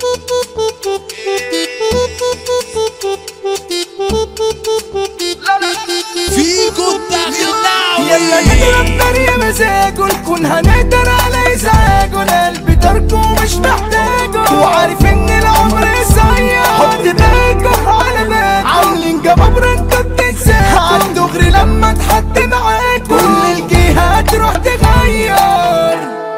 فيكو الدخلاوي يلا نضرب طريق مزاجه نكون هنقدر على ازعاجه، انا قلبي تركه مش محتاجه، وعارف ان العمر قصير. حط باجه على باجه، عاملين جبابرة انت بتنساكوا عالدغري لما اتحط معاك كل الجهات تروح تغير.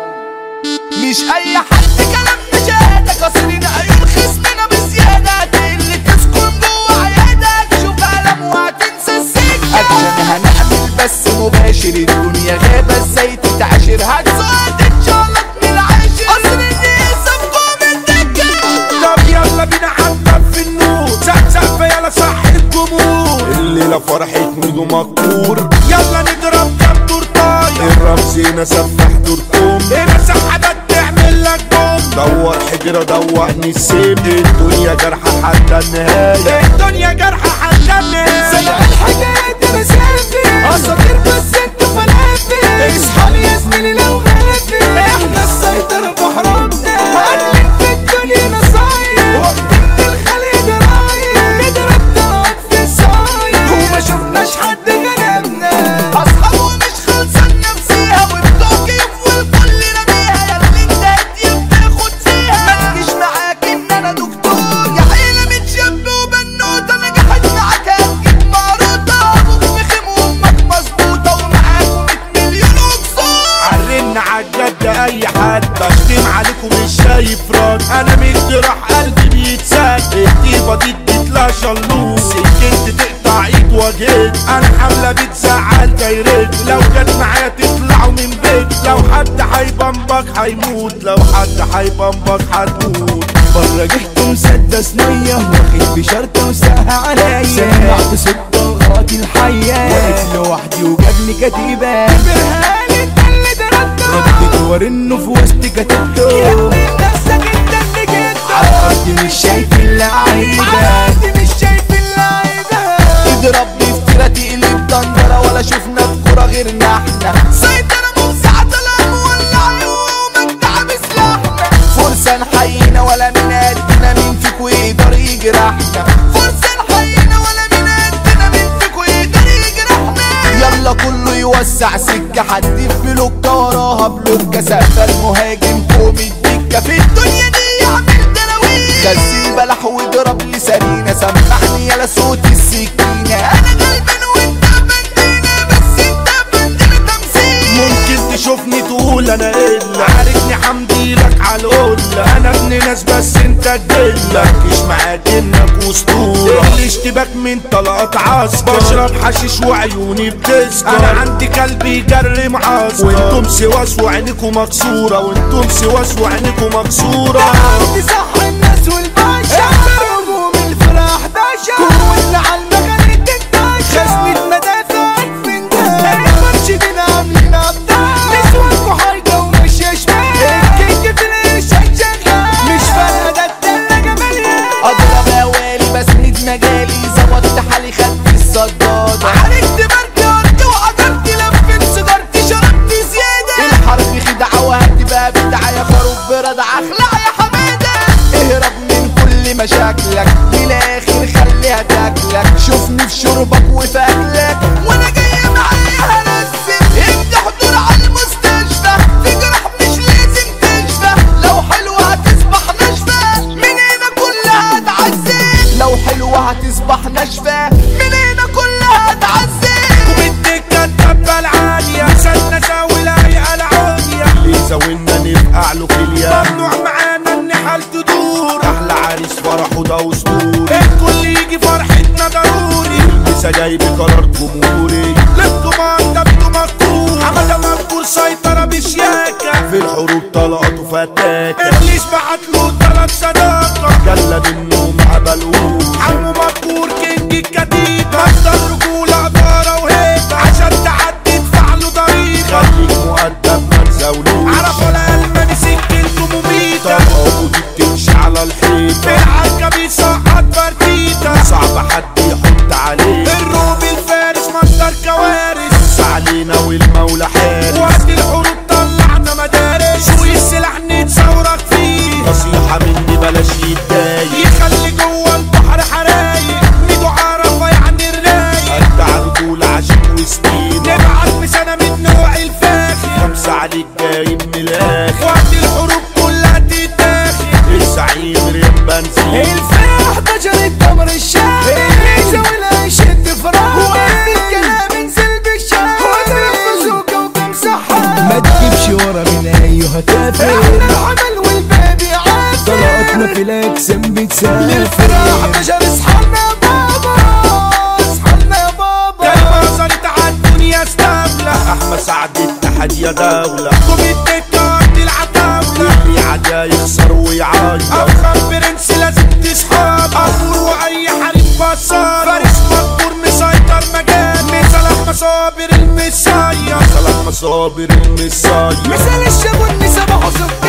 مش اي حد كلام شهادة كسرين عيون خصمنا بزيادة، اللي تسكن جوه عيادة تشوف ألم وهتنسى السكة. عشان هنعمل بس مباشر، الدنيا غابة ازاي تتعاشر، هتسقط تتشلط من العاشر، قصر الناس سابكم الدكة. طب يلا بينا حبة في النور، سقف يلا صح الجمهور، الليلة فرحة ميدو مقبور، يلا نضرب كام دور طاير، الرمز هنا سفح دوركم، هنا سحبات تعمل لك بوم، دور حجرة دوقني السم، الدنيا جرحة حتى النهاية، الدنيا جرحة حتى النهاية. سمع الحاجات انا سافر اساطير بس انتوا فلافل، اصحابي يا زميلي لو غافل، احنا السيطرة بحرامنا، هنلف في الدنيا نصاير، وقت من الخليج رايح، نضرب ضرب في الصاير، وما شفناش حد غلبنا، أصحاب ومش خلصان نفسيها، وبتوع كيف والكل رميها، ياللي انت هدية بتاخد فيها. متجيش معاك ان انا دكتور، يا عيلة متشاب وبنوتة، نجحت معاك هتجيب معروضة، ابوك فخم وامك مظبوطة، ومعاكم 100 مليون اقصار. عرنا عالجد اي حد، بشتم عليكم مش شايف رد، انا مدي راح قلبي بيتسد، الطيبة دي تطلع شلوط، سكنت تقطع ايد وجهت، انا حملة بتزعل دايرت، لو جت معايا تطلعوا من بيت، لو حد هيبمبك هيموت، لو حد هيبمبك هتموت. بره جهت مسدس مية، واخد بشرطة وساها عليا، سمعت صوت ضغط الحياة، وقفت لوحدي وجابني كتيبة، برهاني انت اللي ضربته، رديت ورنه في وسط كتبته، يهمل نفسك انت اللي جبته، عالارض مش شايف اللعيبة، عالارض مش شايف اللعيبة، اضرب بفترة تقلب دندرة، ولا شفنا في كورة غيرنا احنا، سيطرة مفزعة طالعة مولعة ومجدعة بسلاحنا، فرصة نحيينا ولا من قدنا، مين فيكو يقدر يجرحنا، فرصة نحيينا ولا من قدنا، مين فيكو يقدر يجرحنا. يلا كله يوسع سكة، حد في بلوكة وراها بلوكة، سقف المهاجم قوم الدكة، في الدنيا دي يعمل دراويش، غسيل بلح واضرب لي سرينة، سمعني يلا صوت السكينة، انا غلبان وانت بندينا، بس انت بندينا تمثيل. ممكن تشوفني تقول انا قلة، عارفني حمدي لك عالقلة، انا ابن ناس بس انت الجلة، مش معاك انك اسطورة، الاشتباك من طلقات عسكر، بشرب حشيش وعيوني بتسكر، انا عندي كلبي جري معسكر، وانتم سواس وعينكم مكسورة، وانتم سواس وعينكم مكسورة. عندي صح الناس والباشا، هجوم الفرح باشا، كون على المغني تنتاشا، خزنة مدافع فنجان، المرشدين عاملين ابطال، نسوانكوا حاجة ومش شمال، الكيك في القرشات شغال، مش فارقة ده التلاجة مليان، اضرب اوالي بسند مجالي، ظبطت حالي خدت الصدادة، عالجت بركي ارضي وقدرت لفت سيجارتي شربت زيادة، الحرب خدعة وهتبقى بدعة، يا خروف بردعة اخلع يا حمادة، اهرب من كل مشاكلك، للاخر خليها تاكلك، شوفني في شربك وفي اكلك، وانا جاي معايا هنزل، ابدا حضور على المستشفى، في جرح مش لازم تشفى، لو حلوة هتصبح ناشفة، من هنا كلها هتعذب، لو حلوة هتصبح ناشفة، من هنا كلها هتعذب. وبالدكة الدبة العالية، سنة زاوي الهيئة العليا، اللي زاولنا نبقع له كليا، ممنوع معانا ان حال تدور، احلى عريس فرحه ده اسطوري، الكل يجي فرحتنا ضروري، المسا جاي بقرار جمهوري، للكمان ده بيدو مكتوب، حمادة مكبور سيطرة بشياكة، في الحروب طلقاته فتاكة، ابليس بعتله 3 صداقة، جلد النوم عبلوه، عمو مكبور كينج الكتيبة، مصدر رجولة إدارة وهيبة، عشان تعدي ادفع له ضريبة، خليك مؤدب ما تزاولوش، عرفوا الألماني سكنته مميتة، طلقاته دي بتمشي على الحيطة، في العركة بيسقط فرتيتة، صعب حد يحط عليه، الروب الفارس مصدر كوارث، علينا والمولى حارس، وقت الحروب طلعنا مدارس، شوي السلاح نتصورك فيه، نصيحة مني بلاش وقت الحروب كلها تتاخد الزعيم ريم بنزين الفرقة 11 التمر الشامي اللي ولا يشد فراغ وقت الكلام انزل بالشام واضرب بازوكا وتمسحها ما تجيبش ورا من ايها كافر احنا الحمل والبابي عافر طلقتنا في الاجسام بتسافر للفرقة 11 اصحالنا يا بابا اصحالنا يا بابا كلمة وصلت عالدنيا استولى احمد سعد اتحاد يا دولة قوم الدكة العتاولة اللي عدا يخسر ويعيط افخم برنس لازم تسحب امور واي حريف بصار فارس مقبور مسيطر مجال صلاح مصابر المسايا صلاح مصابر المسايا مثال الشاب والنسا بحصل